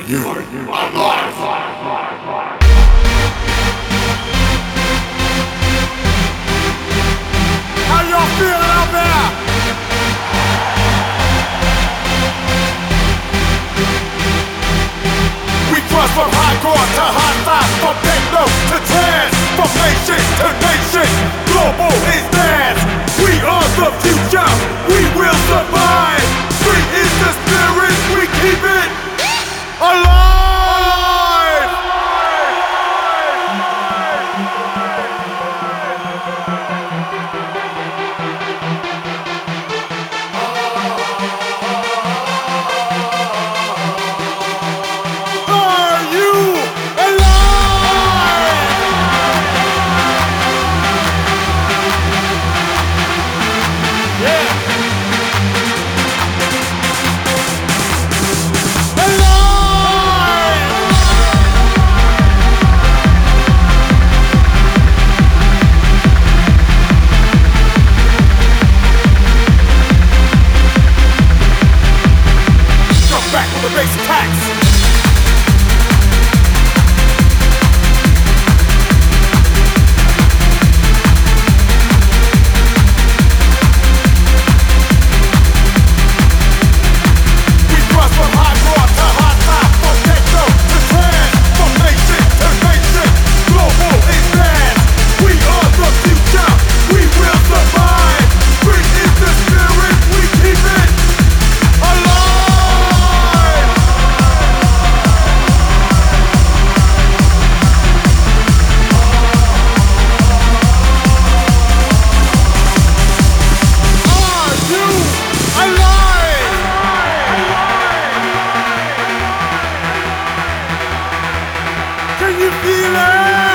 you alive? How y'all feeling out there? We cross from hardcore to hostile, from techno to trance, from nation to nation. Global is dance. We are the future. We will survive. Free is the spirit. We keep it alive. Are you alive? Yeah. Alive! Come back with the bass attacks. We cross from hardcore to hostile, from techno to trance, from nation to nation. Global is dance. We are the future. We will survive. Free is the spirit. We keep it alive. Are you alive? Can you feel it?